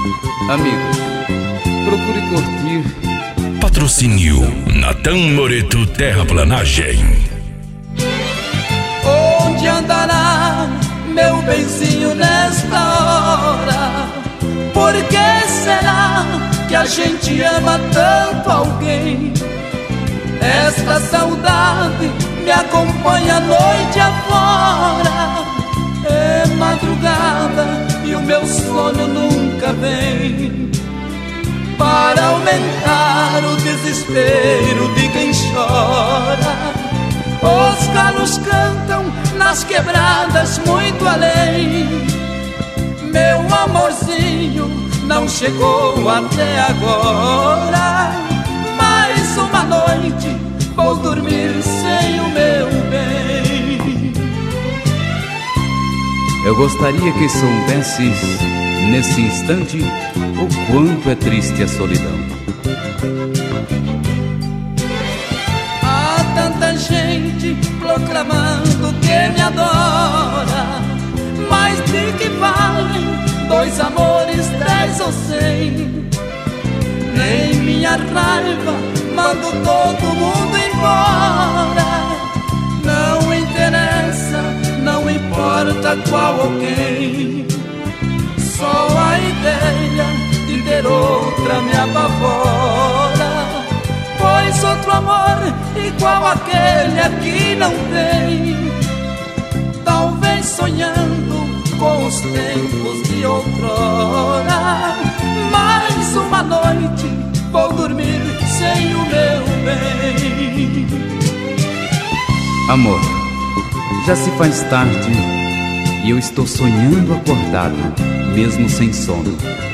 Amigos, procure curtir. Patrocínio Natan Moreto Terraplanagem. Onde andará meu benzinho nesta hora? Por que será que a gente ama tanto alguém? Esta saudade me acompanha a noite afora. É madrugada e o meu sono nunca vem, para aumentar o desespero de quem chora. Os galos cantam nas quebradas muito além. Meu amorzinho não chegou até agora. Mais uma noite vou dormir sem o meu bem. Eu gostaria que soubesses, nesse instante, o quanto é triste a solidão. Há tanta gente proclamando que me adora, mas de que valem dois amores, 10 ou 100? Nem minha raiva mando todo mundo embora. Não interessa, não importa qual ou quem. Só a ideia de ter outra me apavora, pois outro amor igual aquele aqui não tem. Talvez sonhando com os tempos de outrora, mais uma noite vou dormir sem o meu bem. Amor, já se faz tarde e eu estou sonhando acordado, mesmo sem sono.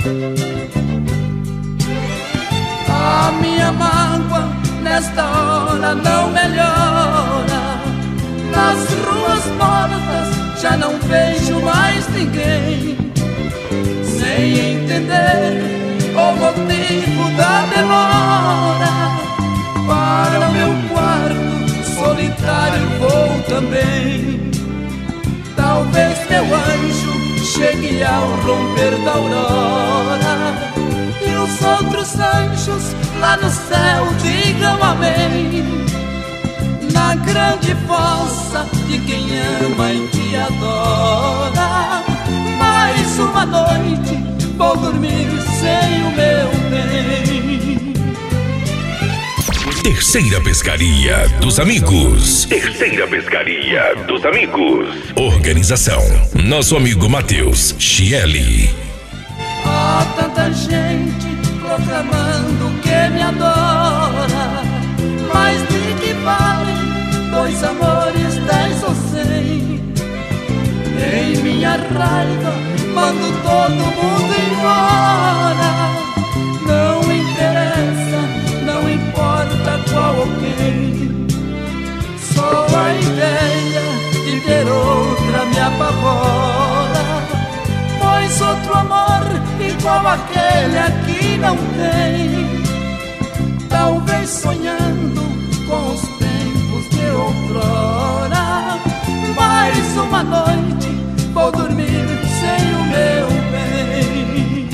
A minha mágoa nesta hora não melhora. Nas ruas mortas já não vejo mais ninguém, sem entender o motivo da demora. Para o meu quarto solitário vou também. Talvez meu anjo chegue ao romper da aurora, e os outros anjos lá no céu digam amém. Na grande fossa de quem ama e que adora, mais uma noite vou dormir sem o meu bem. Terceira Pescaria dos Amigos. Terceira Pescaria dos Amigos. Organização: nosso amigo Matheus Chieli. Há tanta gente proclamando que me adora, mas de que valem dois amores, 10 ou 100? Em minha raiva mando todo mundo embora. Não interessa, não importa qual ou quem. Só a ideia de ter outra me apavora, pois outro amor igual aquele aqui não tem. Talvez sonhando com os tempos de outrora, mais uma noite vou dormir sem o meu bem.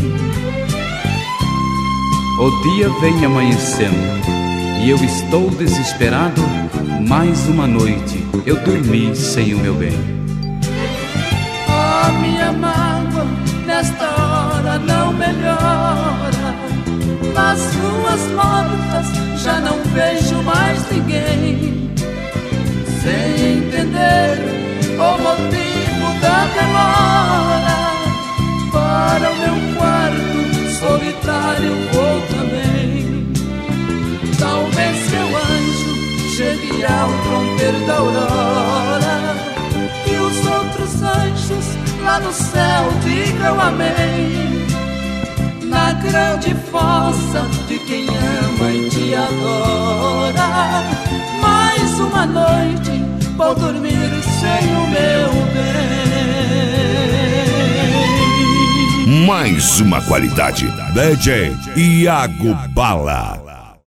O dia vem amanhecendo e eu estou desesperado. Mais uma noite eu dormi sem o meu bem. A minha mágoa nesta hora não melhora. Nas ruas mortas já não vejo mais ninguém, sem entender o motivo da demora. Para o meu quarto solitário vou também. Talvez meu anjo chegue ao romper da aurora, e os outros anjos lá no céu digam amém. Na grande fossa de quem ama e te adora, mais uma noite vou dormir sem o meu bem. Mais uma qualidade. DJ Iago Bala.